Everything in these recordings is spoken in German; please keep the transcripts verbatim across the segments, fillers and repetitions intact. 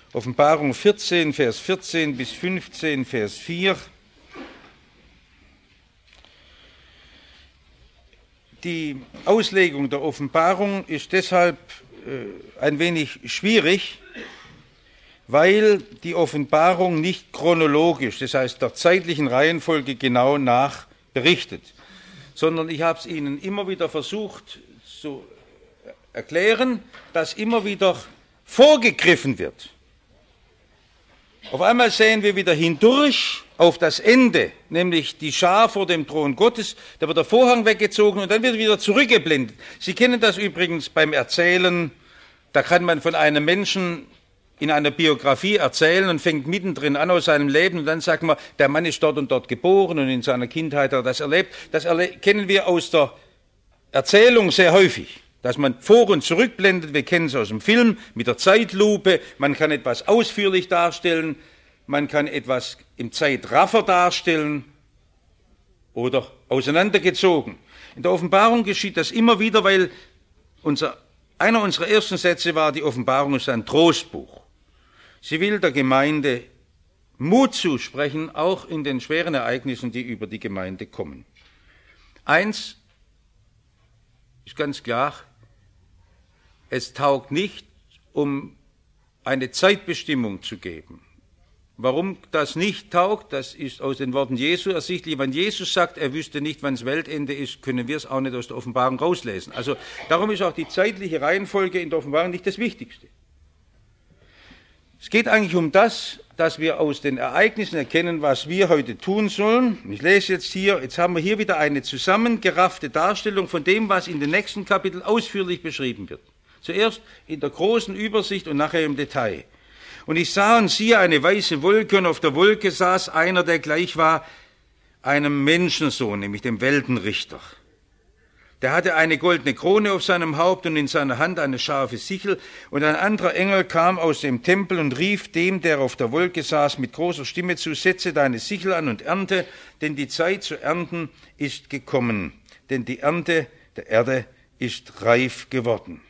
Offenbarung vierzehn, Vers vierzehn bis fünfzehn, Vers vier. Die Auslegung der Offenbarung ist deshalb äh, ein wenig schwierig, weil die Offenbarung nicht chronologisch, das heißt der zeitlichen Reihenfolge genau nach berichtet, sondern ich habe es Ihnen immer wieder versucht zu erklären, dass immer wieder vorgegriffen wird. Auf einmal sehen wir wieder hindurch auf das Ende, nämlich die Schar vor dem Thron Gottes, da wird der Vorhang weggezogen und dann wird wieder zurückgeblendet. Sie kennen das übrigens beim Erzählen, da kann man von einem Menschen in einer Biografie erzählen und fängt mittendrin an aus seinem Leben und dann sagt man, der Mann ist dort und dort geboren und in seiner Kindheit hat er das erlebt. Das erle- kennen wir aus der Erzählung sehr häufig, dass man vor- und zurückblendet. Wir kennen es aus dem Film mit der Zeitlupe. Man kann etwas ausführlich darstellen, man kann etwas im Zeitraffer darstellen oder auseinandergezogen. In der Offenbarung geschieht das immer wieder, weil unser, einer unserer ersten Sätze war, die Offenbarung ist ein Trostbuch. Sie will der Gemeinde Mut zusprechen, auch in den schweren Ereignissen, die über die Gemeinde kommen. Eins ist ganz klar, es taugt nicht, um eine Zeitbestimmung zu geben. Warum das nicht taugt, das ist aus den Worten Jesu ersichtlich. Wenn Jesus sagt, er wüsste nicht, wann das Weltende ist, können wir es auch nicht aus der Offenbarung rauslesen. Also darum ist auch die zeitliche Reihenfolge in der Offenbarung nicht das Wichtigste. Es geht eigentlich um das, dass wir aus den Ereignissen erkennen, was wir heute tun sollen. Ich lese jetzt hier, jetzt haben wir hier wieder eine zusammengeraffte Darstellung von dem, was in den nächsten Kapiteln ausführlich beschrieben wird. Zuerst in der großen Übersicht und nachher im Detail. Und ich sah und siehe eine weiße Wolke, und auf der Wolke saß einer, der gleich war einem Menschensohn, nämlich dem Weltenrichter. Der hatte eine goldene Krone auf seinem Haupt und in seiner Hand eine scharfe Sichel. Und ein anderer Engel kam aus dem Tempel und rief dem, der auf der Wolke saß, mit großer Stimme zu, setze deine Sichel an und ernte, denn die Zeit zu ernten ist gekommen. Denn die Ernte der Erde ist reif geworden.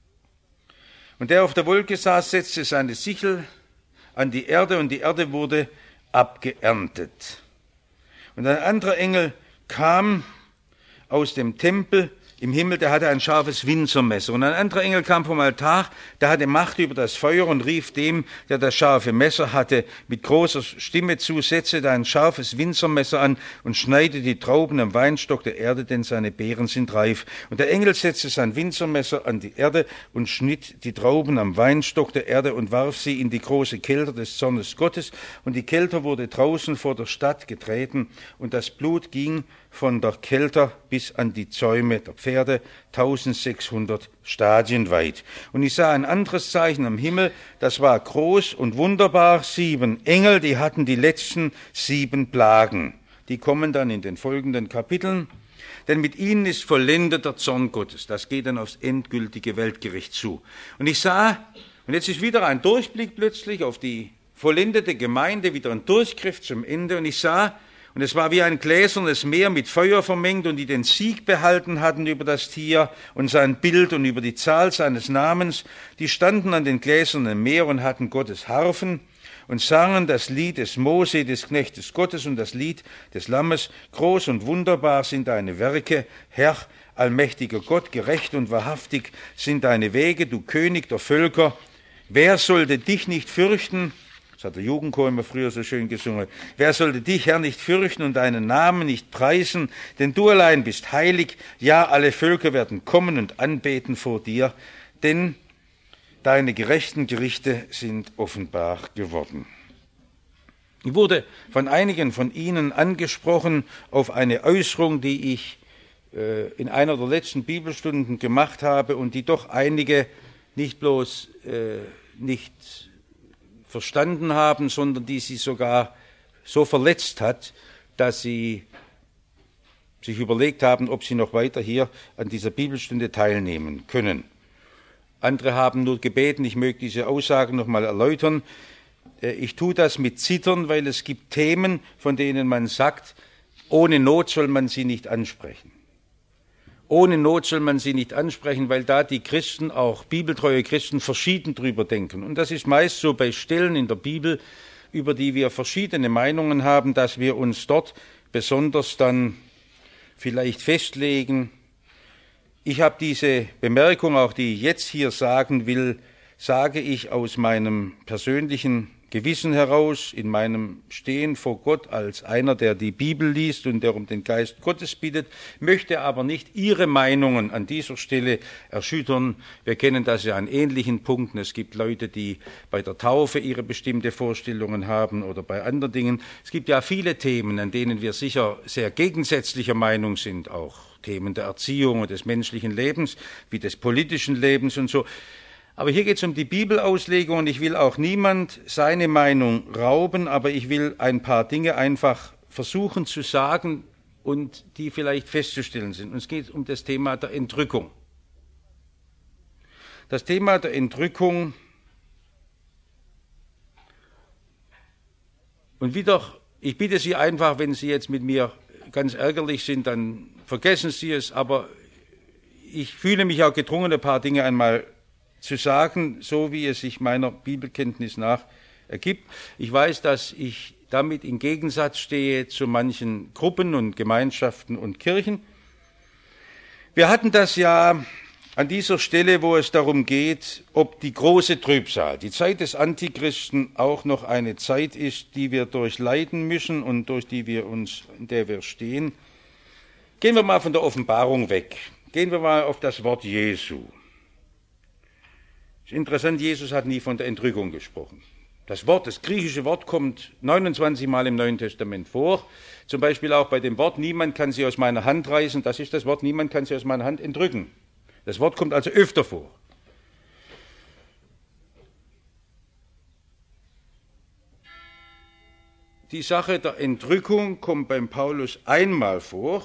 Und der auf der Wolke saß, setzte seine Sichel an die Erde und die Erde wurde abgeerntet. Und ein anderer Engel kam aus dem Tempel im Himmel, der hatte ein scharfes Winzermesser. Und ein anderer Engel kam vom Altar, der hatte Macht über das Feuer und rief dem, der das scharfe Messer hatte, mit großer Stimme zu, setze dein scharfes Winzermesser an und schneide die Trauben am Weinstock der Erde, denn seine Beeren sind reif. Und der Engel setzte sein Winzermesser an die Erde und schnitt die Trauben am Weinstock der Erde und warf sie in die große Kelter des Zornes Gottes. Und die Kelter wurde draußen vor der Stadt getreten und das Blut ging von der Kelter bis an die Zäume der Pferde, eintausendsechshundert Stadien weit. Und ich sah ein anderes Zeichen am Himmel, das war groß und wunderbar, sieben Engel, die hatten die letzten sieben Plagen. Die kommen dann in den folgenden Kapiteln, denn mit ihnen ist vollendet der Zorn Gottes. Das geht dann aufs endgültige Weltgericht zu. Und ich sah, und jetzt ist wieder ein Durchblick plötzlich auf die vollendete Gemeinde, wieder ein Durchgriff zum Ende, und ich sah, und es war wie ein gläsernes Meer mit Feuer vermengt, und die den Sieg behalten hatten über das Tier und sein Bild und über die Zahl seines Namens, die standen an den gläsernen Meer und hatten Gottes Harfen und sangen das Lied des Mose, des Knechtes Gottes, und das Lied des Lammes. Groß und wunderbar sind deine Werke, Herr, allmächtiger Gott, gerecht und wahrhaftig sind deine Wege, du König der Völker. Wer sollte dich nicht fürchten? Das hat der Jugendchor immer früher so schön gesungen. Wer sollte dich, Herr, nicht fürchten und deinen Namen nicht preisen? Denn du allein bist heilig. Ja, alle Völker werden kommen und anbeten vor dir, denn deine gerechten Gerichte sind offenbar geworden. Ich wurde von einigen von Ihnen angesprochen auf eine Äußerung, die ich äh, in einer der letzten Bibelstunden gemacht habe und die doch einige nicht bloß äh, nicht verstanden haben, sondern die sie sogar so verletzt hat, dass sie sich überlegt haben, ob sie noch weiter hier an dieser Bibelstunde teilnehmen können. Andere haben nur gebeten, ich möge diese Aussagen noch mal erläutern. Ich tue das mit Zittern, weil es gibt Themen, von denen man sagt, ohne Not soll man sie nicht ansprechen. Ohne Not soll man sie nicht ansprechen, weil da die Christen, auch bibeltreue Christen, verschieden drüber denken. Und das ist meist so bei Stellen in der Bibel, über die wir verschiedene Meinungen haben, dass wir uns dort besonders dann vielleicht festlegen. Ich habe diese Bemerkung, auch die ich jetzt hier sagen will, sage ich aus meinem persönlichen Gewissen heraus, in meinem Stehen vor Gott als einer, der die Bibel liest und der um den Geist Gottes bittet, möchte aber nicht Ihre Meinungen an dieser Stelle erschüttern. Wir kennen das ja an ähnlichen Punkten. Es gibt Leute, die bei der Taufe ihre bestimmte Vorstellungen haben oder bei anderen Dingen. Es gibt ja viele Themen, an denen wir sicher sehr gegensätzlicher Meinung sind, auch Themen der Erziehung und des menschlichen Lebens, wie des politischen Lebens und so. Aber hier geht es um die Bibelauslegung und ich will auch niemand seine Meinung rauben, aber ich will ein paar Dinge einfach versuchen zu sagen und die vielleicht festzustellen sind. Und es geht um das Thema der Entrückung. Das Thema der Entrückung und wieder, ich bitte Sie einfach, wenn Sie jetzt mit mir ganz ärgerlich sind, dann vergessen Sie es, aber ich fühle mich auch gedrungen, ein paar Dinge einmal zu sagen, so wie es sich meiner Bibelkenntnis nach ergibt. Ich weiß, dass ich damit in Gegensatz stehe zu manchen Gruppen und Gemeinschaften und Kirchen. Wir hatten das ja an dieser Stelle, wo es darum geht, ob die große Trübsal, die Zeit des Antichristen, auch noch eine Zeit ist, die wir durchleiden müssen und durch die wir uns, in der wir stehen. Gehen wir mal von der Offenbarung weg. Gehen wir mal auf das Wort Jesu. Es ist interessant, Jesus hat nie von der Entrückung gesprochen. Das Wort, das griechische Wort kommt neunundzwanzig Mal im Neuen Testament vor. Zum Beispiel auch bei dem Wort, niemand kann sie aus meiner Hand reißen. Das ist das Wort, niemand kann sie aus meiner Hand entrücken. Das Wort kommt also öfter vor. Die Sache der Entrückung kommt beim Paulus einmal vor.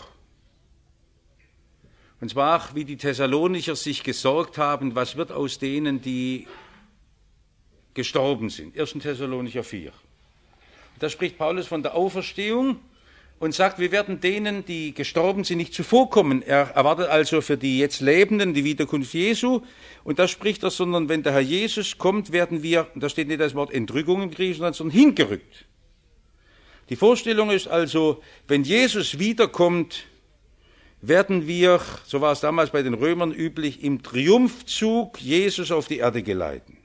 Und zwar, wie die Thessalonicher sich gesorgt haben, was wird aus denen, die gestorben sind. erster Thessalonicher vier. Da spricht Paulus von der Auferstehung und sagt, wir werden denen, die gestorben sind, nicht zuvorkommen. Er erwartet also für die jetzt Lebenden die Wiederkunft Jesu. Und da spricht er, sondern wenn der Herr Jesus kommt, werden wir, da steht nicht das Wort Entrückung im Griechischen, sondern hingerückt. Die Vorstellung ist also, wenn Jesus wiederkommt, werden wir, so war es damals bei den Römern üblich, im Triumphzug Jesus auf die Erde geleiten.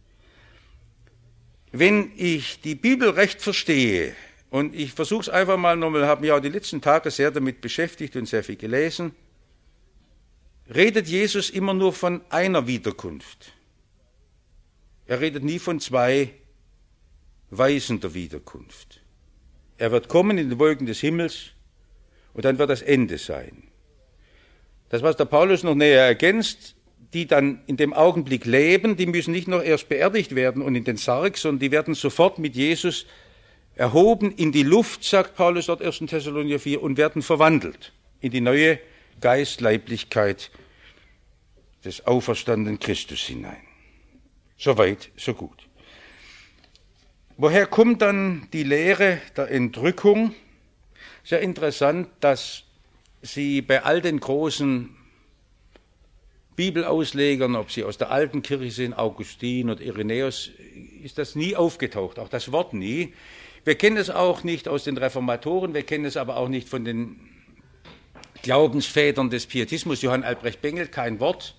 Wenn ich die Bibel recht verstehe, und ich versuche es einfach mal nochmal, habe mich auch die letzten Tage sehr damit beschäftigt und sehr viel gelesen, redet Jesus immer nur von einer Wiederkunft. Er redet nie von zwei Weisen der Wiederkunft. Er wird kommen in den Wolken des Himmels und dann wird das Ende sein. Das, was der Paulus noch näher ergänzt, die dann in dem Augenblick leben, die müssen nicht noch erst beerdigt werden und in den Sarg, sondern die werden sofort mit Jesus erhoben in die Luft, sagt Paulus dort erster Thessalonicher vier, und werden verwandelt in die neue Geistleiblichkeit des auferstandenen Christus hinein. Soweit, so gut. Woher kommt dann die Lehre der Entrückung? Sehr interessant, dass sie bei all den großen Bibelauslegern, ob sie aus der alten Kirche sind, Augustin oder Irenäus, ist das nie aufgetaucht, auch das Wort nie. Wir kennen es auch nicht aus den Reformatoren, wir kennen es aber auch nicht von den Glaubensvätern des Pietismus, Johann Albrecht Bengel, kein Wort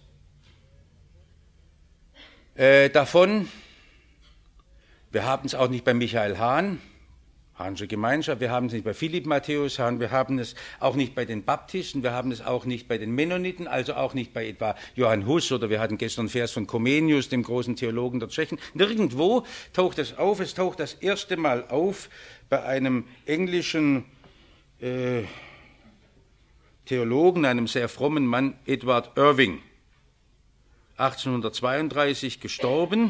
äh, davon. Wir haben es auch nicht bei Michael Hahn, Hahnsche Gemeinschaft, wir haben es nicht bei Philipp Matthäus Hahn, wir haben es auch nicht bei den Baptisten, wir haben es auch nicht bei den Mennoniten, also auch nicht bei etwa Johann Hus, oder wir hatten gestern einen Vers von Comenius, dem großen Theologen der Tschechen. Nirgendwo taucht es auf, es taucht das erste Mal auf bei einem englischen äh, Theologen, einem sehr frommen Mann, Edward Irving, achtzehnhundertzweiunddreißig gestorben.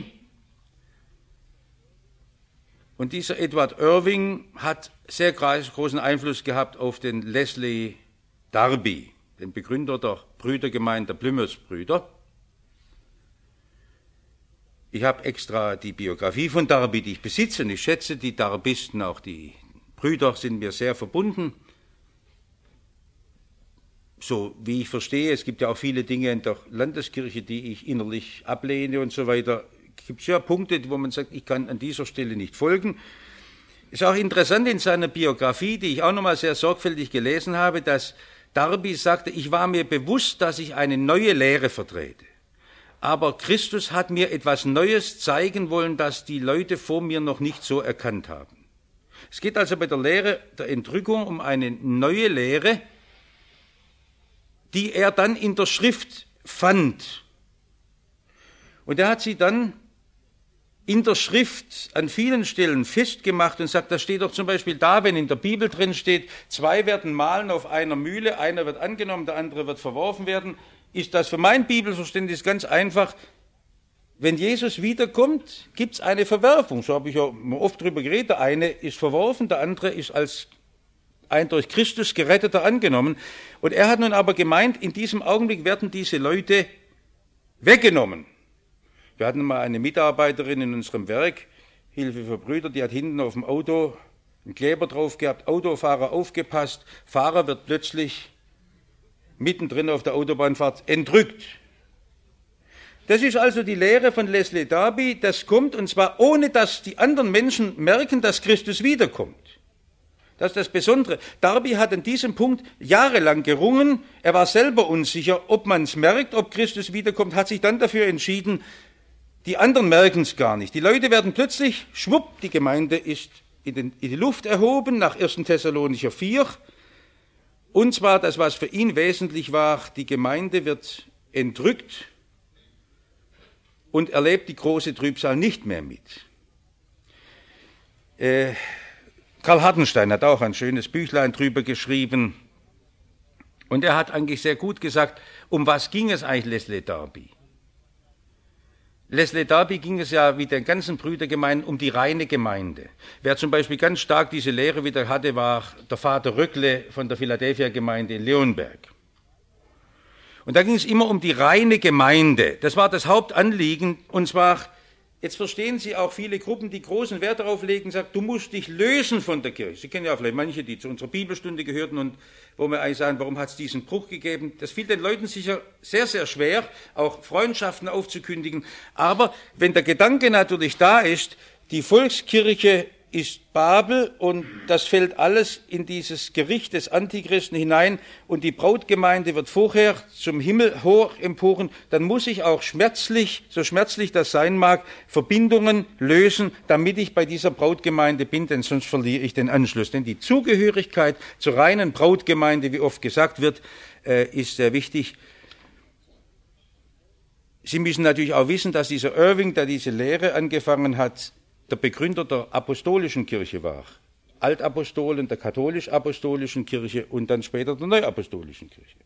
Und dieser Edward Irving hat sehr großen Einfluss gehabt auf den Leslie Darby, den Begründer der Brüdergemeinde der Plymouth-Brüder. Ich habe extra die Biografie von Darby, die ich besitze, und ich schätze die Darbisten, auch die Brüder sind mir sehr verbunden. so wie ich verstehe, es gibt ja auch viele Dinge in der Landeskirche, die ich innerlich ablehne und so weiter. Es gibt ja Punkte, wo man sagt, ich kann an dieser Stelle nicht folgen. Ist auch interessant in seiner Biografie, die ich auch nochmal sehr sorgfältig gelesen habe, dass Darby sagte, ich war mir bewusst, dass ich eine neue Lehre vertrete. Aber Christus hat mir etwas Neues zeigen wollen, das die Leute vor mir noch nicht so erkannt haben. Es geht also bei der Lehre der Entrückung um eine neue Lehre, die er dann in der Schrift fand. Und er hat sie dann in der Schrift an vielen Stellen festgemacht und sagt, das steht doch zum Beispiel da, wenn in der Bibel drin steht, zwei werden mahlen auf einer Mühle, einer wird angenommen, der andere wird verworfen werden, ist das für mein Bibelverständnis ganz einfach. Wenn Jesus wiederkommt, gibt es eine Verwerfung. So habe ich ja oft drüber geredet. Der eine ist verworfen, der andere ist als ein durch Christus Geretteter angenommen. Und er hat nun aber gemeint, in diesem Augenblick werden diese Leute weggenommen. Wir hatten mal eine Mitarbeiterin in unserem Werk, Hilfe für Brüder, die hat hinten auf dem Auto einen Kleber drauf gehabt, Autofahrer aufgepasst, Fahrer wird plötzlich mittendrin auf der Autobahnfahrt entrückt. Das ist also die Lehre von Leslie Darby, das kommt, und zwar ohne, dass die anderen Menschen merken, dass Christus wiederkommt. Das ist das Besondere. Darby hat an diesem Punkt jahrelang gerungen, er war selber unsicher, ob man es merkt, ob Christus wiederkommt, hat sich dann dafür entschieden, die anderen merken es gar nicht. Die Leute werden plötzlich, schwupp, die Gemeinde ist in, den, in die Luft erhoben, nach ersten Thessalonicher vier. Und zwar, das, was für ihn wesentlich war, die Gemeinde wird entrückt und erlebt die große Trübsal nicht mehr mit. Äh, Karl Hartenstein hat auch ein schönes Büchlein drüber geschrieben. Und er hat eigentlich sehr gut gesagt, um was ging es eigentlich Leslie Darby? Leslie Darby ging es ja wie den ganzen Brüdergemeinden um die reine Gemeinde. Wer zum Beispiel ganz stark diese Lehre wieder hatte, war der Vater Röckle von der Philadelphia-Gemeinde in Leonberg. Und da ging es immer um die reine Gemeinde. Das war das Hauptanliegen. Und zwar, jetzt verstehen Sie auch viele Gruppen, die großen Wert darauf legen, sagen, du musst dich lösen von der Kirche. Sie kennen ja vielleicht manche, die zu unserer Bibelstunde gehörten und wo wir eigentlich sagen, warum hat es diesen Bruch gegeben? Das fiel den Leuten sicher sehr, sehr schwer, auch Freundschaften aufzukündigen. Aber wenn der Gedanke natürlich da ist, die Volkskirche ist Babel und das fällt alles in dieses Gericht des Antichristen hinein und die Brautgemeinde wird vorher zum Himmel hoch emporen, dann muss ich auch schmerzlich, so schmerzlich das sein mag, Verbindungen lösen, damit ich bei dieser Brautgemeinde bin, denn sonst verliere ich den Anschluss. Denn die Zugehörigkeit zur reinen Brautgemeinde, wie oft gesagt wird, ist sehr wichtig. Sie müssen natürlich auch wissen, dass dieser Irving, der diese Lehre angefangen hat, der Begründer der apostolischen Kirche war, Altapostolen der katholisch-apostolischen Kirche und dann später der neuapostolischen Kirche.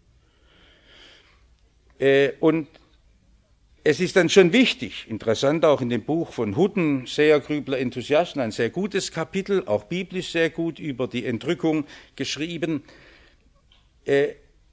Äh, und es ist dann schon wichtig, interessant auch in dem Buch von Hutten, Seher, Grübler, Enthusiasten, ein sehr gutes Kapitel, auch biblisch sehr gut über die Entrückung geschrieben. Äh,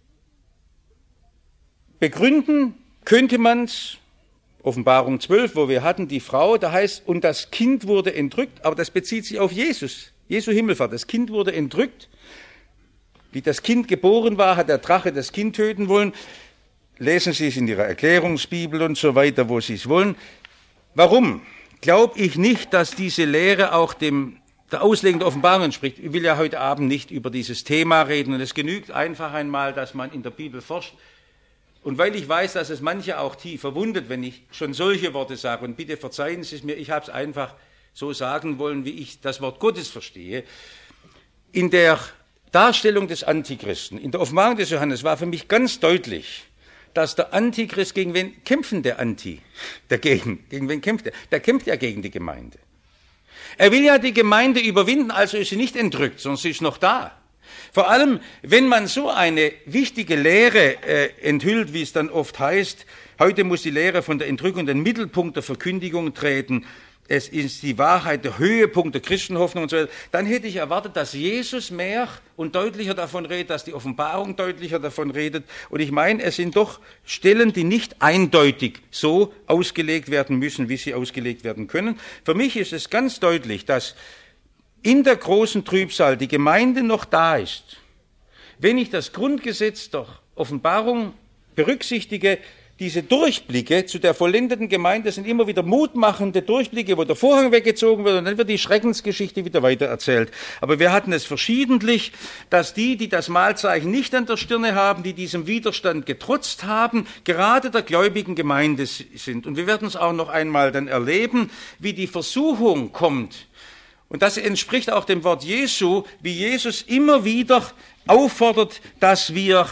begründen könnte man es, Offenbarung zwölf, wo wir hatten die Frau, da heißt, und das Kind wurde entrückt, aber das bezieht sich auf Jesus, Jesu Himmelfahrt. Das Kind wurde entrückt. Wie das Kind geboren war, hat der Drache das Kind töten wollen. Lesen Sie es in Ihrer Erklärungsbibel und so weiter, wo Sie es wollen. Warum? Glaube ich nicht, dass diese Lehre auch dem der Auslegung der Offenbarung entspricht. Ich will ja heute Abend nicht über dieses Thema reden und es genügt einfach einmal, dass man in der Bibel forscht. Und weil ich weiß, dass es manche auch tief verwundet, wenn ich schon solche Worte sage, und bitte verzeihen Sie es mir, ich habe es einfach so sagen wollen, wie ich das Wort Gottes verstehe. In der Darstellung des Antichristen, in der Offenbarung des Johannes war für mich ganz deutlich, dass der Antichrist, gegen wen kämpfen der Anti? Dagegen, gegen wen kämpft er? Der kämpft ja gegen die Gemeinde. Er will ja die Gemeinde überwinden, also ist sie nicht entrückt, sondern sie ist noch da. Vor allem, wenn man so eine wichtige Lehre äh, enthüllt, wie es dann oft heißt, heute muss die Lehre von der Entrückung in den Mittelpunkt der Verkündigung treten, es ist die Wahrheit, der Höhepunkt der Christenhoffnung und so weiter, dann hätte ich erwartet, dass Jesus mehr und deutlicher davon redet, dass die Offenbarung deutlicher davon redet. Und ich meine, es sind doch Stellen, die nicht eindeutig so ausgelegt werden müssen, wie sie ausgelegt werden können. Für mich ist es ganz deutlich, dass in der großen Trübsal die Gemeinde noch da ist, wenn ich das Grundgesetz der Offenbarung berücksichtige, diese Durchblicke zu der vollendeten Gemeinde sind immer wieder mutmachende Durchblicke, wo der Vorhang weggezogen wird und dann wird die Schreckensgeschichte wieder weitererzählt. Aber wir hatten es verschiedentlich, dass die, die das Mahlzeichen nicht an der Stirne haben, die diesem Widerstand getrotzt haben, gerade der gläubigen Gemeinde sind. Und wir werden es auch noch einmal dann erleben, wie die Versuchung kommt. Und das entspricht auch dem Wort Jesu, wie Jesus immer wieder auffordert, dass wir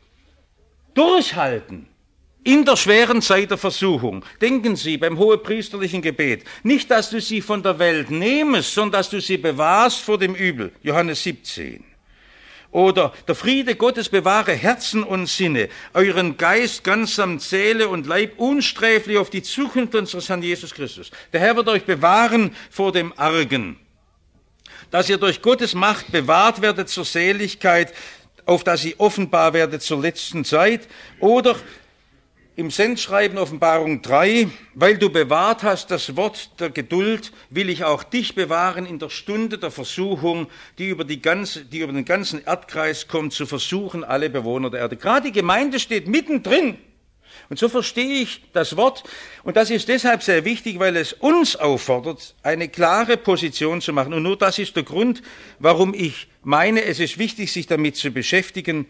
durchhalten. In der schweren Zeit der Versuchung. Denken Sie beim hohepriesterlichen Gebet, nicht, dass du sie von der Welt nehmest, sondern dass du sie bewahrst vor dem Übel. Johannes siebzehn. Oder der Friede Gottes bewahre Herzen und Sinne, euren Geist ganz samt Seele und Leib unsträflich auf die Zukunft unseres Herrn Jesus Christus. Der Herr wird euch bewahren vor dem Argen. Dass ihr durch Gottes Macht bewahrt werdet zur Seligkeit, auf dass ihr offenbar werdet zur letzten Zeit. Oder im Sendschreiben Offenbarung drei, weil du bewahrt hast das Wort der Geduld, will ich auch dich bewahren in der Stunde der Versuchung, die über, die ganze, die über den ganzen Erdkreis kommt, zu versuchen alle Bewohner der Erde. Gerade die Gemeinde steht mittendrin. Und so verstehe ich das Wort. Und das ist deshalb sehr wichtig, weil es uns auffordert, eine klare Position zu machen. Und nur das ist der Grund, warum ich meine, es ist wichtig, sich damit zu beschäftigen.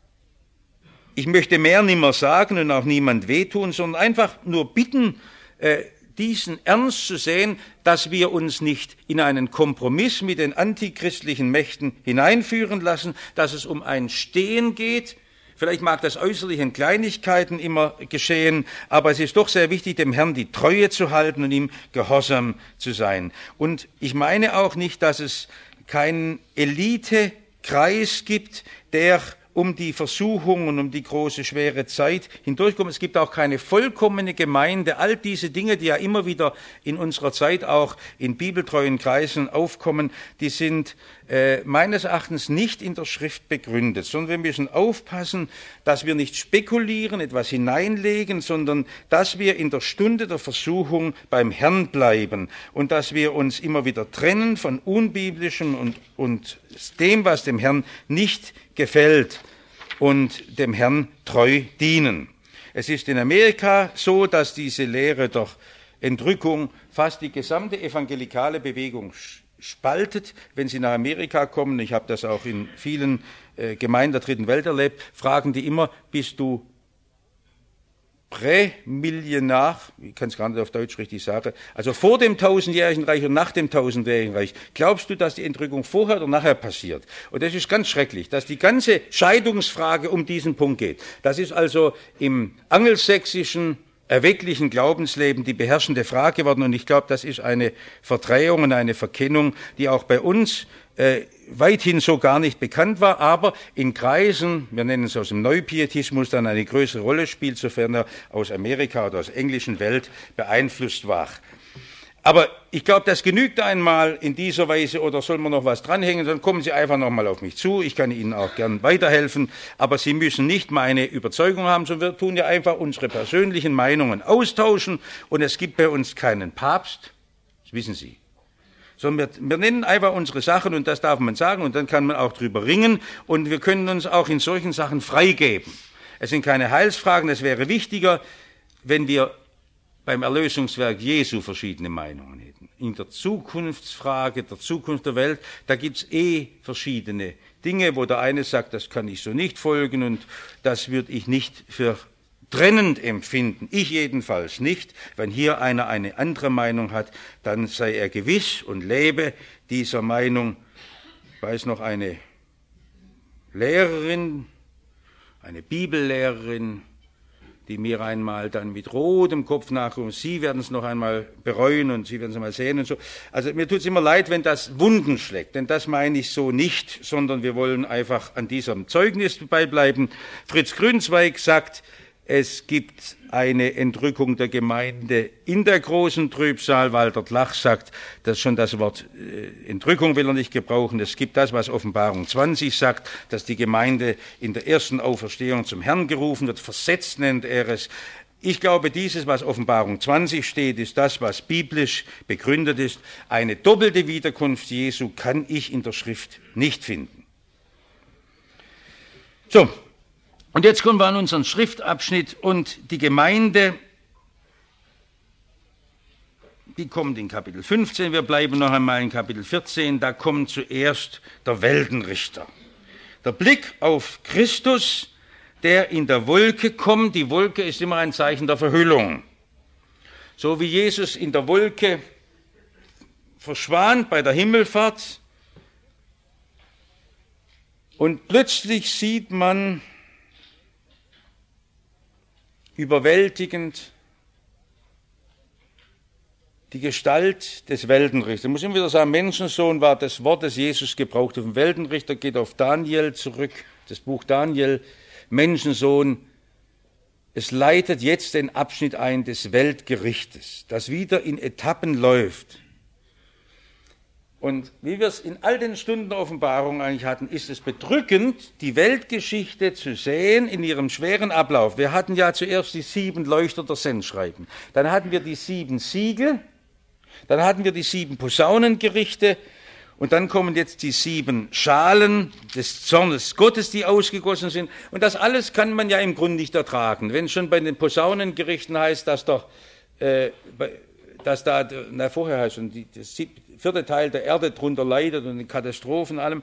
Ich möchte mehr nimmer sagen und auch niemand wehtun, sondern einfach nur bitten, äh, diesen ernst zu sehen, dass wir uns nicht in einen Kompromiss mit den antichristlichen Mächten hineinführen lassen, dass es um ein Stehen geht. Vielleicht mag das äußerlich in Kleinigkeiten immer geschehen, aber es ist doch sehr wichtig, dem Herrn die Treue zu halten und ihm gehorsam zu sein. Und ich meine auch nicht, dass es keinen Elitekreis gibt, der um die Versuchung und um die große, schwere Zeit hindurchkommen. Es gibt auch keine vollkommene Gemeinde. All diese Dinge, die ja immer wieder in unserer Zeit auch in bibeltreuen Kreisen aufkommen, die sind äh, meines Erachtens nicht in der Schrift begründet, sondern wir müssen aufpassen, dass wir nicht spekulieren, etwas hineinlegen, sondern dass wir in der Stunde der Versuchung beim Herrn bleiben und dass wir uns immer wieder trennen von Unbiblischem und, und dem, was dem Herrn nicht gefällt und dem Herrn treu dienen. Es ist in Amerika so, dass diese Lehre der Entrückung fast die gesamte evangelikale Bewegung spaltet. Wenn Sie nach Amerika kommen, ich habe das auch in vielen äh, Gemeinden der Dritten Welt erlebt, fragen die immer, bist du Prämillenar, ich kann es gar nicht auf Deutsch richtig sagen, also vor dem tausendjährigen Reich und nach dem tausendjährigen Reich, glaubst du, dass die Entrückung vorher oder nachher passiert? Und das ist ganz schrecklich, dass die ganze Scheidungsfrage um diesen Punkt geht. Das ist also im angelsächsischen, erwecklichen Glaubensleben die beherrschende Frage geworden und ich glaube, das ist eine Verdrehung und eine Verkennung, die auch bei uns äh, weithin so gar nicht bekannt war, aber in Kreisen, wir nennen es aus dem Neupietismus, dann eine größere Rolle spielt, sofern er aus Amerika oder aus der englischen Welt beeinflusst war. Aber ich glaube, das genügt einmal in dieser Weise, oder soll man noch was dranhängen, dann kommen Sie einfach noch mal auf mich zu, ich kann Ihnen auch gern weiterhelfen, aber Sie müssen nicht meine Überzeugung haben, sondern wir tun ja einfach unsere persönlichen Meinungen austauschen und es gibt bei uns keinen Papst, das wissen Sie. Sondern wir, wir nennen einfach unsere Sachen und das darf man sagen und dann kann man auch drüber ringen und wir können uns auch in solchen Sachen freigeben. Es sind keine Heilsfragen, es wäre wichtiger, wenn wir beim Erlösungswerk Jesu verschiedene Meinungen hätten. In der Zukunftsfrage, der Zukunft der Welt, da gibt's eh verschiedene Dinge, wo der eine sagt, das kann ich so nicht folgen und das würde ich nicht für trennend empfinden. Ich jedenfalls nicht. Wenn hier einer eine andere Meinung hat, dann sei er gewiss und lebe dieser Meinung. Ich weiß noch eine Lehrerin, eine Bibellehrerin, die mir einmal dann mit rotem Kopf nachrufen, Sie werden es noch einmal bereuen und Sie werden es mal sehen und so. Also mir tut es immer leid, wenn das Wunden schlägt, denn das meine ich so nicht, sondern wir wollen einfach an diesem Zeugnis beibleiben. Fritz Grünzweig sagt, es gibt eine Entrückung der Gemeinde in der großen Trübsal. Walter Tlach sagt, dass schon das Wort äh, Entrückung will er nicht gebrauchen. Es gibt das, was Offenbarung zwanzig sagt, dass die Gemeinde in der ersten Auferstehung zum Herrn gerufen wird. Versetzt nennt er es. Ich glaube, dieses, was Offenbarung zwanzig steht, ist das, was biblisch begründet ist. Eine doppelte Wiederkunft Jesu kann ich in der Schrift nicht finden. So, und jetzt kommen wir an unseren Schriftabschnitt und die Gemeinde, die kommt in Kapitel fünfzehn, wir bleiben noch einmal in Kapitel vierzehn, da kommt zuerst der Weltenrichter. Der Blick auf Christus, der in der Wolke kommt, die Wolke ist immer ein Zeichen der Verhüllung. So wie Jesus in der Wolke verschwand bei der Himmelfahrt und plötzlich sieht man überwältigend die Gestalt des Weltenrichters. Ich muss immer wieder sagen, Menschensohn war das Wort, das Jesus gebraucht hat. Vom Weltenrichter geht auf Daniel zurück, das Buch Daniel, Menschensohn. Es leitet jetzt den Abschnitt ein des Weltgerichtes, das wieder in Etappen läuft. Und wie wir es in all den Stunden der Offenbarung eigentlich hatten, ist es bedrückend, die Weltgeschichte zu sehen in ihrem schweren Ablauf. Wir hatten ja zuerst die sieben Leuchter der Sendschreiben, dann hatten wir die sieben Siegel, dann hatten wir die sieben Posaunengerichte und dann kommen jetzt die sieben Schalen des Zornes Gottes, die ausgegossen sind. Und das alles kann man ja im Grunde nicht ertragen. Wenn schon bei den Posaunengerichten heißt, dass doch, äh, dass da, na vorher heißt schon, die, das vierte Teil der Erde drunter leidet und die Katastrophen allem.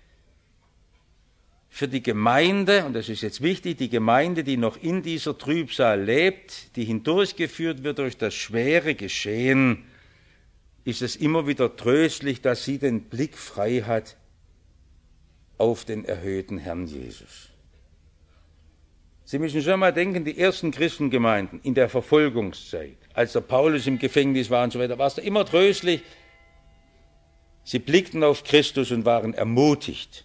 Für die Gemeinde, und das ist jetzt wichtig, die Gemeinde, die noch in dieser Trübsal lebt, die hindurchgeführt wird durch das schwere Geschehen, ist es immer wieder tröstlich, dass sie den Blick frei hat auf den erhöhten Herrn Jesus. Sie müssen schon mal denken, die ersten Christengemeinden in der Verfolgungszeit, als der Paulus im Gefängnis war und so weiter, war es da immer tröstlich. Sie blickten auf Christus und waren ermutigt.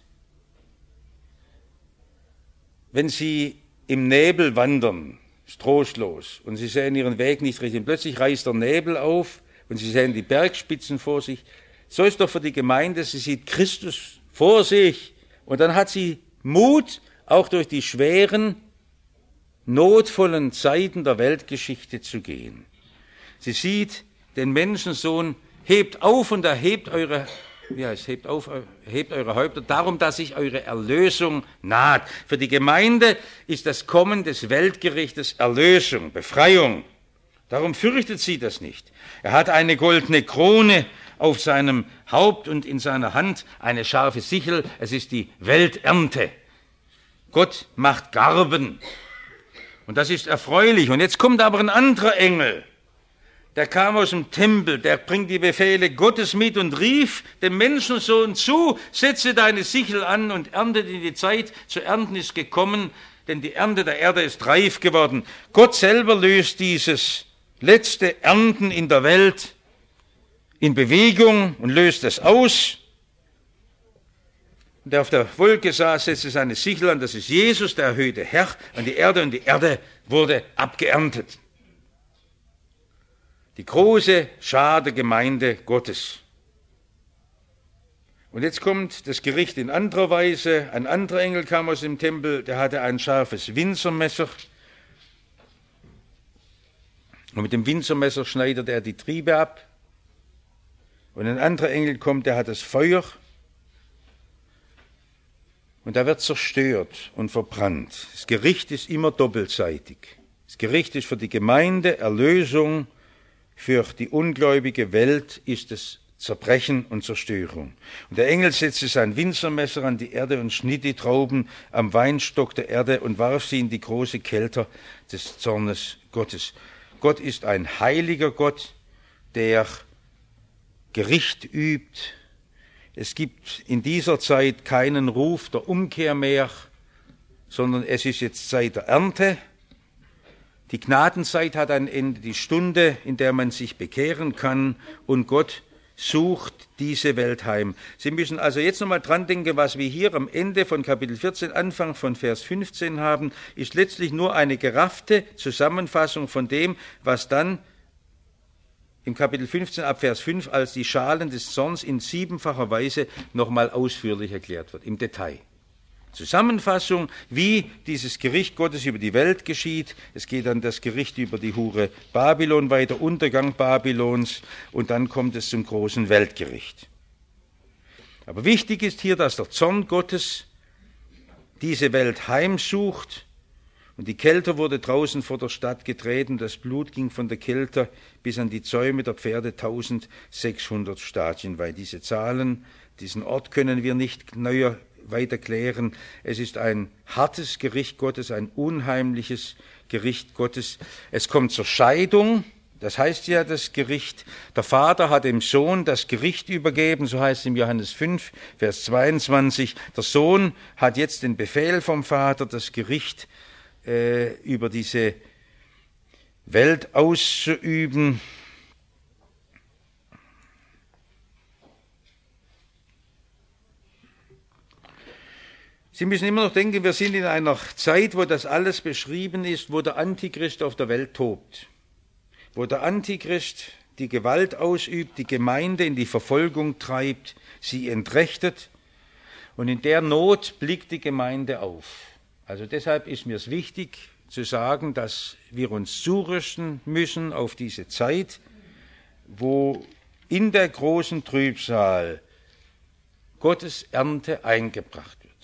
Wenn sie im Nebel wandern, trostlos, und sie sehen ihren Weg nicht richtig, und plötzlich reißt der Nebel auf und sie sehen die Bergspitzen vor sich, so ist doch für die Gemeinde, sie sieht Christus vor sich und dann hat sie Mut, auch durch die schweren, notvollen Zeiten der Weltgeschichte zu gehen. Sie sieht den Menschensohn, hebt auf und erhebt eure, wie heißt, hebt auf, hebt eure Häupter, darum, dass sich eure Erlösung naht. Für die Gemeinde ist das Kommen des Weltgerichtes Erlösung, Befreiung. Darum fürchtet sie das nicht. Er hat eine goldene Krone auf seinem Haupt und in seiner Hand eine scharfe Sichel. Es ist die Welternte. Gott macht Garben. Und das ist erfreulich. Und jetzt kommt aber ein anderer Engel. Der kam aus dem Tempel, der bringt die Befehle Gottes mit und rief dem Menschensohn zu, setze deine Sichel an und ernte, denn die Zeit zu ernten ist gekommen, denn die Ernte der Erde ist reif geworden. Gott selber löst dieses letzte Ernten in der Welt in Bewegung und löst es aus. Und der auf der Wolke saß, setzte seine Sichel an, das ist Jesus, der erhöhte Herr, an die Erde, und die Erde wurde abgeerntet. Die große Schar der Gemeinde Gottes. Und jetzt kommt das Gericht in anderer Weise. Ein anderer Engel kam aus dem Tempel, der hatte ein scharfes Winzermesser. Und mit dem Winzermesser schneidet er die Triebe ab. Und ein anderer Engel kommt, der hat das Feuer. Und er wird zerstört und verbrannt. Das Gericht ist immer doppelseitig. Das Gericht ist für die Gemeinde Erlösung, für die ungläubige Welt ist es Zerbrechen und Zerstörung. Und der Engel setzte sein Winzermesser an die Erde und schnitt die Trauben am Weinstock der Erde und warf sie in die große Kelter des Zornes Gottes. Gott ist ein heiliger Gott, der Gericht übt. Es gibt in dieser Zeit keinen Ruf der Umkehr mehr, sondern es ist jetzt Zeit der Ernte. Die Gnadenzeit hat ein Ende, die Stunde, in der man sich bekehren kann, und Gott sucht diese Welt heim. Sie müssen also jetzt nochmal dran denken, was wir hier am Ende von Kapitel vierzehn, Anfang von Vers fünfzehn haben, ist letztlich nur eine geraffte Zusammenfassung von dem, was dann im Kapitel fünfzehn ab Vers fünf als die Schalen des Zorns in siebenfacher Weise nochmal ausführlich erklärt wird, im Detail. Zusammenfassung, wie dieses Gericht Gottes über die Welt geschieht. Es geht dann das Gericht über die Hure Babylon weiter, Untergang Babylons, und dann kommt es zum großen Weltgericht. Aber wichtig ist hier, dass der Zorn Gottes diese Welt heimsucht. Und die Kelter wurde draußen vor der Stadt getreten, das Blut ging von der Kelter bis an die Zäume der Pferde eintausendsechshundert Stadien weit. Diese Zahlen, diesen Ort können wir nicht neuer weiter klären. Es ist ein hartes Gericht Gottes, ein unheimliches Gericht Gottes. Es kommt zur Scheidung, das heißt ja das Gericht. Der Vater hat dem Sohn das Gericht übergeben, so heißt es im Johannes fünf, Vers zweiundzwanzig. Der Sohn hat jetzt den Befehl vom Vater, das Gericht äh, über diese Welt auszuüben. Sie müssen immer noch denken, wir sind in einer Zeit, wo das alles beschrieben ist, wo der Antichrist auf der Welt tobt, wo der Antichrist die Gewalt ausübt, die Gemeinde in die Verfolgung treibt, sie entrechtet, und in der Not blickt die Gemeinde auf. Also deshalb ist mir es wichtig zu sagen, dass wir uns zurüsten müssen auf diese Zeit, wo in der großen Trübsal Gottes Ernte eingebracht wird.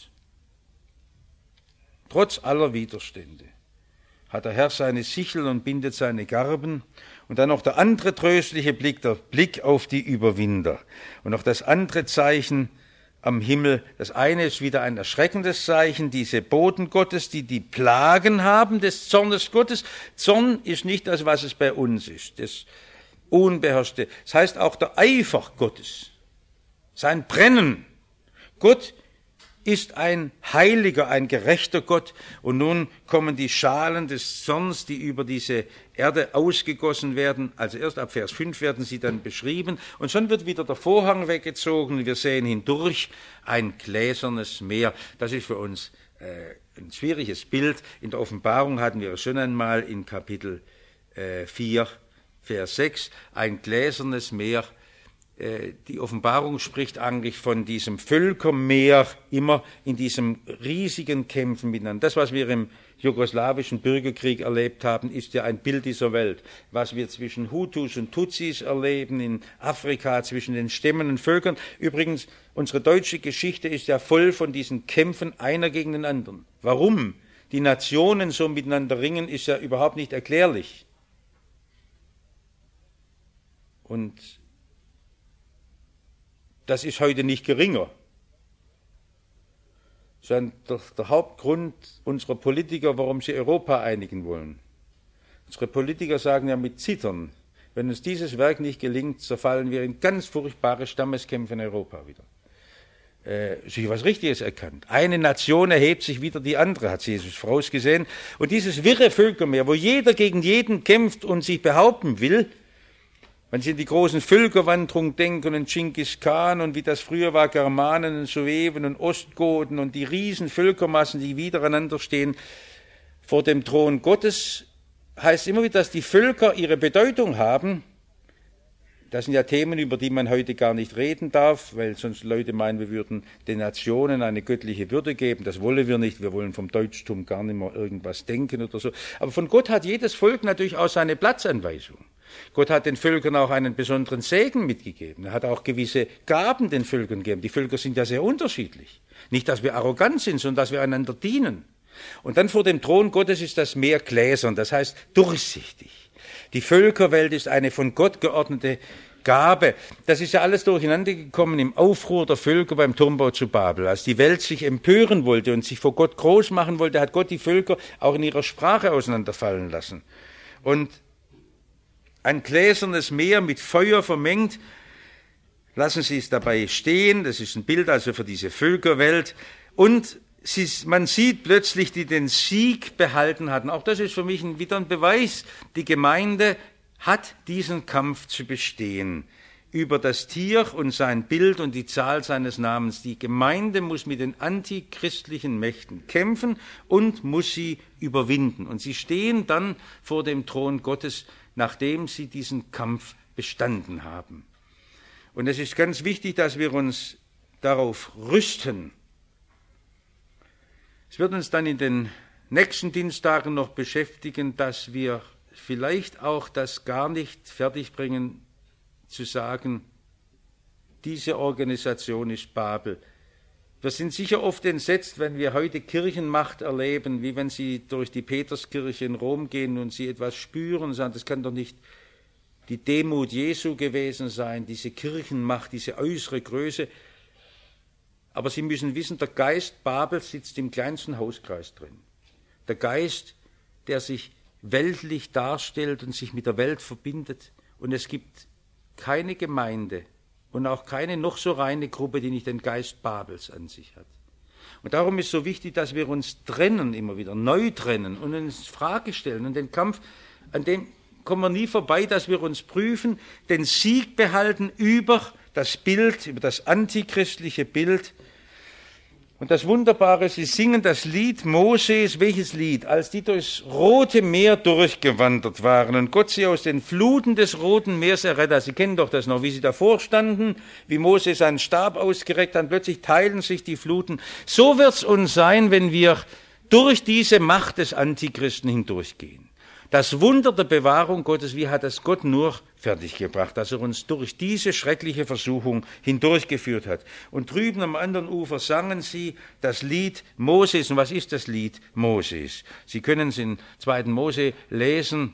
Trotz aller Widerstände hat der Herr seine Sichel und bindet seine Garben. Und dann noch der andere tröstliche Blick, der Blick auf die Überwinder. Und noch das andere Zeichen am Himmel. Das eine ist wieder ein erschreckendes Zeichen, diese Boten Gottes, die die Plagen haben des Zornes Gottes. Zorn ist nicht das, was es bei uns ist, das Unbeherrschte. Das heißt auch der Eifer Gottes, sein Brennen. Gott ist ein heiliger, ein gerechter Gott. Und nun kommen die Schalen des Zorns, die über diese Erde ausgegossen werden. Also erst ab Vers fünf werden sie dann beschrieben. Und schon wird wieder der Vorhang weggezogen. Wir sehen hindurch ein gläsernes Meer. Das ist für uns äh, ein schwieriges Bild. In der Offenbarung hatten wir es schon einmal in Kapitel äh, vier, Vers sechs. Ein gläsernes Meer. Die Offenbarung spricht eigentlich von diesem Völkermeer, immer in diesem riesigen Kämpfen miteinander. Das, was wir im jugoslawischen Bürgerkrieg erlebt haben, ist ja ein Bild dieser Welt. Was wir zwischen Hutus und Tutsis erleben, in Afrika zwischen den Stämmen und Völkern. Übrigens, unsere deutsche Geschichte ist ja voll von diesen Kämpfen einer gegen den anderen. Warum die Nationen so miteinander ringen, ist ja überhaupt nicht erklärlich. Und das ist heute nicht geringer, sondern der, der Hauptgrund unserer Politiker, warum sie Europa einigen wollen. Unsere Politiker sagen ja mit Zittern, wenn uns dieses Werk nicht gelingt, zerfallen wir in ganz furchtbare Stammeskämpfe in Europa wieder. Äh, sich was Richtiges erkannt. Eine Nation erhebt sich wieder die andere, hat Jesus vorausgesehen. Und dieses wirre Völkermeer, wo jeder gegen jeden kämpft und sich behaupten will, wenn Sie an die großen Völkerwanderungen denken und Genghis Khan und wie das früher war, Germanen und Sueben und Ostgoten und die riesen Völkermassen, die wiedereinander stehen vor dem Thron Gottes, heißt immer wieder, dass die Völker ihre Bedeutung haben. Das sind ja Themen, über die man heute gar nicht reden darf, weil sonst Leute meinen, wir würden den Nationen eine göttliche Würde geben. Das wollen wir nicht. Wir wollen vom Deutschtum gar nicht mehr irgendwas denken oder so. Aber von Gott hat jedes Volk natürlich auch seine Platzanweisung. Gott hat den Völkern auch einen besonderen Segen mitgegeben. Er hat auch gewisse Gaben den Völkern gegeben. Die Völker sind ja sehr unterschiedlich. Nicht, dass wir arrogant sind, sondern dass wir einander dienen. Und dann vor dem Thron Gottes ist das Meer gläsern, das heißt durchsichtig. Die Völkerwelt ist eine von Gott geordnete Gabe. Das ist ja alles durcheinander gekommen im Aufruhr der Völker beim Turmbau zu Babel. Als die Welt sich empören wollte und sich vor Gott groß machen wollte, hat Gott die Völker auch in ihrer Sprache auseinanderfallen lassen. Und ein gläsernes Meer mit Feuer vermengt, lassen Sie es dabei stehen, das ist ein Bild also für diese Völkerwelt, und sie, man sieht plötzlich, die den Sieg behalten hatten. Auch das ist für mich ein, wieder ein Beweis, die Gemeinde hat diesen Kampf zu bestehen über das Tier und sein Bild und die Zahl seines Namens. Die Gemeinde muss mit den antichristlichen Mächten kämpfen und muss sie überwinden. Und sie stehen dann vor dem Thron Gottes, nachdem sie diesen Kampf bestanden haben. Und es ist ganz wichtig, dass wir uns darauf rüsten. Es wird uns dann in den nächsten Dienstagen noch beschäftigen, dass wir vielleicht auch das gar nicht fertigbringen, zu sagen, diese Organisation ist Babel. Wir sind sicher oft entsetzt, wenn wir heute Kirchenmacht erleben, wie wenn Sie durch die Peterskirche in Rom gehen und Sie etwas spüren und sagen, das kann doch nicht die Demut Jesu gewesen sein, diese Kirchenmacht, diese äußere Größe. Aber Sie müssen wissen, der Geist Babels sitzt im kleinsten Hauskreis drin. Der Geist, der sich weltlich darstellt und sich mit der Welt verbindet. Und es gibt keine Gemeinde und auch keine noch so reine Gruppe, die nicht den Geist Babels an sich hat. Und darum ist so wichtig, dass wir uns trennen, immer wieder neu trennen und uns Frage stellen. Und den Kampf, an dem kommen wir nie vorbei, dass wir uns prüfen, den Sieg behalten über das Bild, über das antichristliche Bild. Und das Wunderbare, sie singen das Lied Moses, welches Lied? Als die durchs Rote Meer durchgewandert waren und Gott sie aus den Fluten des Roten Meers errettet. Sie kennen doch das noch, wie sie davor standen, wie Moses seinen Stab ausgereckt hat, plötzlich teilen sich die Fluten. So wird's uns sein, wenn wir durch diese Macht des Antichristen hindurchgehen. Das Wunder der Bewahrung Gottes, wie hat das Gott nur fertiggebracht, dass er uns durch diese schreckliche Versuchung hindurchgeführt hat. Und drüben am anderen Ufer sangen sie das Lied Moses. Und was ist das Lied Moses? Sie können es in zweiten Mose lesen.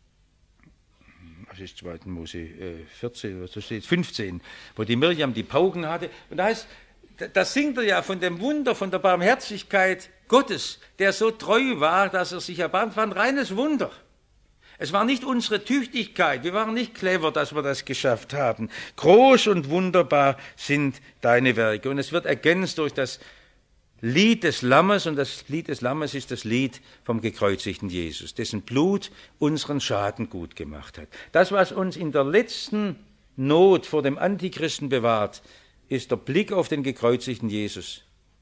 Was ist zweiten Mose vierzehn, was da steht, fünfzehn, wo die Mirjam die Pauken hatte. Und da heißt, da singt er ja von dem Wunder, von der Barmherzigkeit Gottes, der so treu war, dass er sich erbarmt. Es war ein reines Wunder. Es war nicht unsere Tüchtigkeit, wir waren nicht clever, dass wir das geschafft haben. Groß und wunderbar sind deine Werke. Und es wird ergänzt durch das Lied des Lammes, und das Lied des Lammes ist das Lied vom gekreuzigten Jesus, dessen Blut unseren Schaden gut gemacht hat. Das, was uns in der letzten Not vor dem Antichristen bewahrt, ist der Blick auf den gekreuzigten Jesus.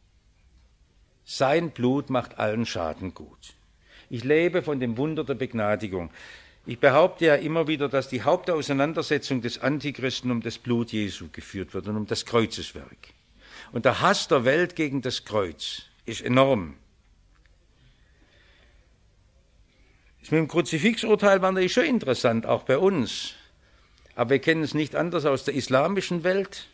Sein Blut macht allen Schaden gut. Ich lebe von dem Wunder der Begnadigung. Ich behaupte ja immer wieder, dass die Hauptauseinandersetzung des Antichristen um das Blut Jesu geführt wird und um das Kreuzeswerk. Und der Hass der Welt gegen das Kreuz ist enorm. Das mit dem Kruzifixurteil war natürlich schon interessant, auch bei uns. Aber wir kennen es nicht anders aus der islamischen Welt.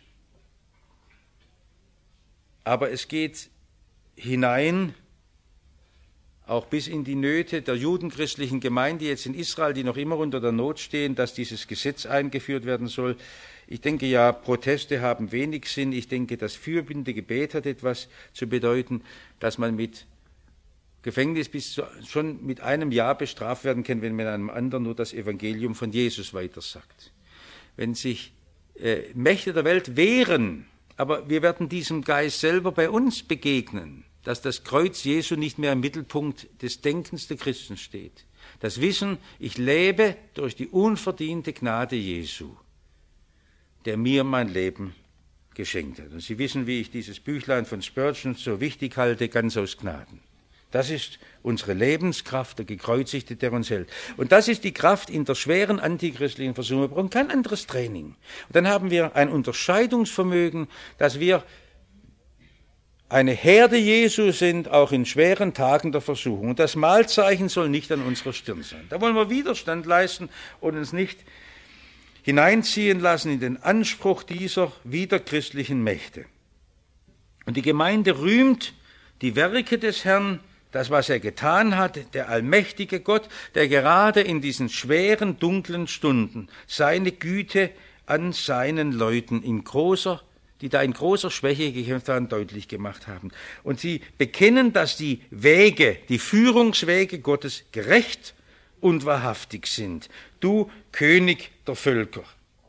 Aber es geht hinein, auch bis in die Nöte der judenchristlichen Gemeinde jetzt in Israel, die noch immer unter der Not stehen, dass dieses Gesetz eingeführt werden soll. Ich denke ja, Proteste haben wenig Sinn. Ich denke, das fürbinde Gebet hat etwas zu bedeuten, dass man mit Gefängnis bis zu, schon mit einem Jahr bestraft werden kann, wenn man einem anderen nur das Evangelium von Jesus weitersagt. Wenn sich äh, Mächte der Welt wehren, aber wir werden diesem Geist selber bei uns begegnen, dass das Kreuz Jesu nicht mehr im Mittelpunkt des Denkens der Christen steht. Das Wissen, ich lebe durch die unverdiente Gnade Jesu, der mir mein Leben geschenkt hat. Und Sie wissen, wie ich dieses Büchlein von Spurgeon so wichtig halte, ganz aus Gnaden. Das ist unsere Lebenskraft, der Gekreuzigte, der uns hält. Und das ist die Kraft in der schweren antichristlichen Versuchung. Wir brauchen kein anderes Training. Und dann haben wir ein Unterscheidungsvermögen, dass wir eine Herde Jesu sind, auch in schweren Tagen der Versuchung. Und das Mahlzeichen soll nicht an unserer Stirn sein. Da wollen wir Widerstand leisten und uns nicht hineinziehen lassen in den Anspruch dieser widerchristlichen Mächte. Und die Gemeinde rühmt die Werke des Herrn, das, was er getan hat, der allmächtige Gott, der gerade in diesen schweren, dunklen Stunden seine Güte an seinen Leuten in großer die da in großer Schwäche gekämpft haben, deutlich gemacht haben. Und sie bekennen, dass die Wege, die Führungswege Gottes gerecht und wahrhaftig sind. Du König der Völker.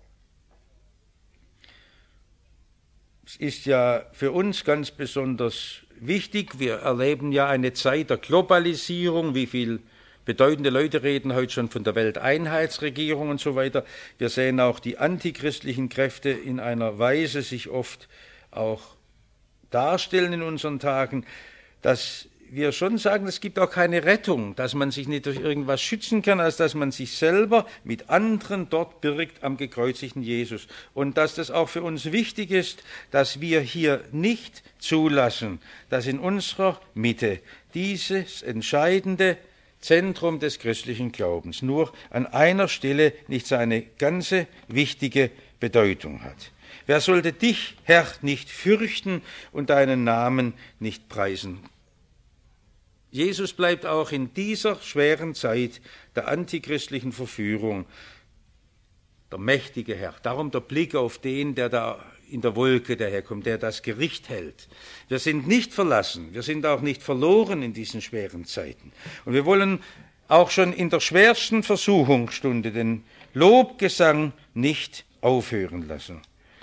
Es ist ja für uns ganz besonders wichtig, wir erleben ja eine Zeit der Globalisierung, wie viel bedeutende Leute reden heute schon von der Welteinheitsregierung und so weiter. Wir sehen auch die antichristlichen Kräfte in einer Weise sich oft auch darstellen in unseren Tagen, dass wir schon sagen, es gibt auch keine Rettung, dass man sich nicht durch irgendwas schützen kann, als dass man sich selber mit anderen dort birgt am gekreuzigten Jesus. Und dass das auch für uns wichtig ist, dass wir hier nicht zulassen, dass in unserer Mitte dieses entscheidende Zentrum des christlichen Glaubens nur an einer Stelle nicht seine ganze wichtige Bedeutung hat. Wer sollte dich, Herr, nicht fürchten und deinen Namen nicht preisen? Jesus bleibt auch in dieser schweren Zeit der antichristlichen Verführung der mächtige Herr. Darum der Blick auf den, der da in der Wolke daherkommt, der das Gericht hält. Wir sind nicht verlassen, wir sind auch nicht verloren in diesen schweren Zeiten. Und wir wollen auch schon in der schwersten Versuchungsstunde den Lobgesang nicht aufhören lassen.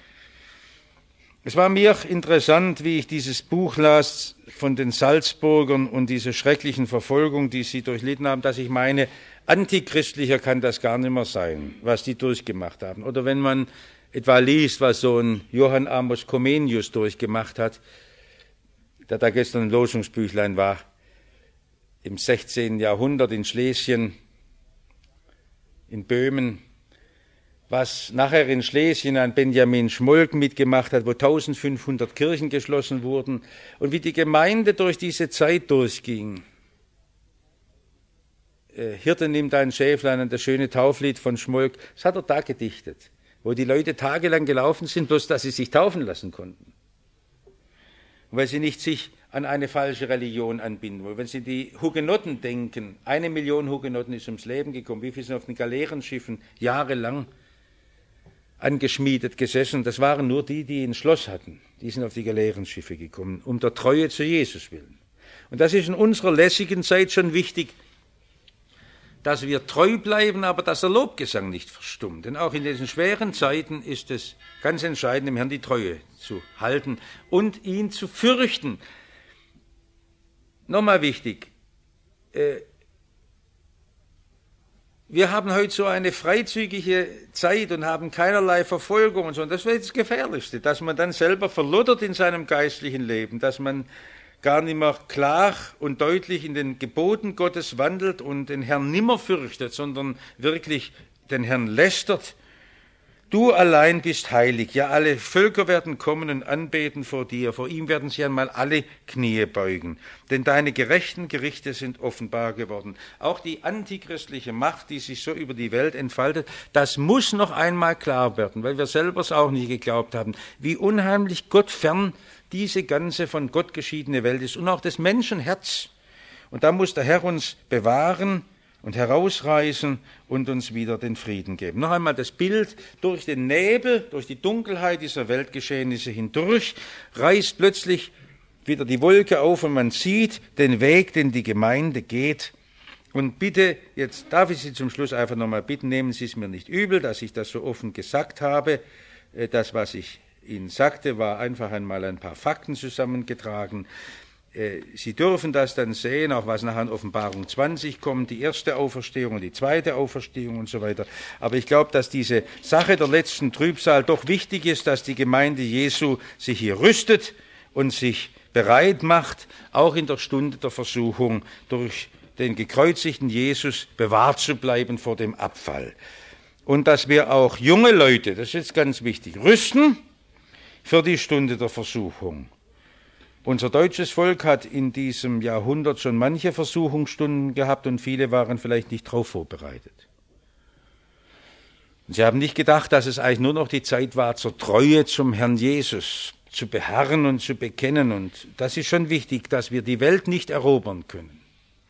Es war mir interessant, wie ich dieses Buch las von den Salzburgern und diese schrecklichen Verfolgung, die sie durchlitten haben, dass ich meine, antichristlicher kann das gar nicht mehr sein, was die durchgemacht haben. Oder wenn man etwa liest, was so ein Johann Amos Comenius durchgemacht hat, der da gestern ein Losungsbüchlein war, im sechzehnten Jahrhundert in Schlesien, in Böhmen, was nachher in Schlesien ein Benjamin Schmolk mitgemacht hat, wo eintausendfünfhundert Kirchen geschlossen wurden und wie die Gemeinde durch diese Zeit durchging. Äh, Hirte nimmt ein Schäflein, das schöne Tauflied von Schmolk, das hat er da gedichtet, wo die Leute tagelang gelaufen sind, bloß dass sie sich taufen lassen konnten. Und weil sie nicht sich an eine falsche Religion anbinden wollen. Wenn Sie die Hugenotten denken, eine Million Hugenotten ist ums Leben gekommen, wie viele sind auf den Galeerenschiffen jahrelang angeschmiedet gesessen, das waren nur die, die ein Schloss hatten. Die sind auf die Galeerenschiffe gekommen, um der Treue zu Jesus willen. Und das ist in unserer lässigen Zeit schon wichtig, dass wir treu bleiben, aber dass der Lobgesang nicht verstummt. Denn auch in diesen schweren Zeiten ist es ganz entscheidend, dem Herrn die Treue zu halten und ihn zu fürchten. Nochmal wichtig, äh, wir haben heute so eine freizügige Zeit und haben keinerlei Verfolgung und so. Und das wäre das Gefährlichste, dass man dann selber verloddert in seinem geistlichen Leben, dass man gar nicht mehr klar und deutlich in den Geboten Gottes wandelt und den Herrn nimmer fürchtet, sondern wirklich den Herrn lästert. Du allein bist heilig, ja, alle Völker werden kommen und anbeten vor dir, vor ihm werden sich einmal alle Knie beugen, denn deine gerechten Gerichte sind offenbar geworden. Auch die antichristliche Macht, die sich so über die Welt entfaltet, das muss noch einmal klar werden, weil wir selber es auch nicht geglaubt haben, wie unheimlich gottfern diese ganze von Gott geschiedene Welt ist und auch das Menschenherz. Und da muss der Herr uns bewahren und herausreißen und uns wieder den Frieden geben. Noch einmal das Bild, durch den Nebel, durch die Dunkelheit dieser Weltgeschehnisse hindurch, reißt plötzlich wieder die Wolke auf und man sieht den Weg, den die Gemeinde geht. Und bitte, jetzt darf ich Sie zum Schluss einfach nochmal bitten, nehmen Sie es mir nicht übel, dass ich das so offen gesagt habe. Das, was ich Ihnen sagte, war einfach einmal ein paar Fakten zusammengetragen. Sie dürfen das dann sehen, auch was nachher in Offenbarung zwanzig kommt, die erste Auferstehung und die zweite Auferstehung und so weiter. Aber ich glaube, dass diese Sache der letzten Trübsal doch wichtig ist, dass die Gemeinde Jesu sich hier rüstet und sich bereit macht, auch in der Stunde der Versuchung durch den gekreuzigten Jesus bewahrt zu bleiben vor dem Abfall. Und dass wir auch junge Leute, das ist jetzt ganz wichtig, rüsten für die Stunde der Versuchung. Unser deutsches Volk hat in diesem Jahrhundert schon manche Versuchungsstunden gehabt und viele waren vielleicht nicht darauf vorbereitet. Und sie haben nicht gedacht, dass es eigentlich nur noch die Zeit war, zur Treue zum Herrn Jesus zu beharren und zu bekennen. Und das ist schon wichtig, dass wir die Welt nicht erobern können.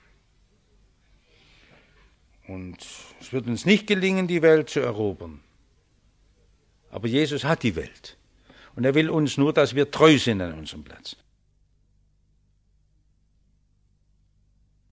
Und es wird uns nicht gelingen, die Welt zu erobern. Aber Jesus hat die Welt. Und er will uns nur, dass wir treu sind an unserem Platz.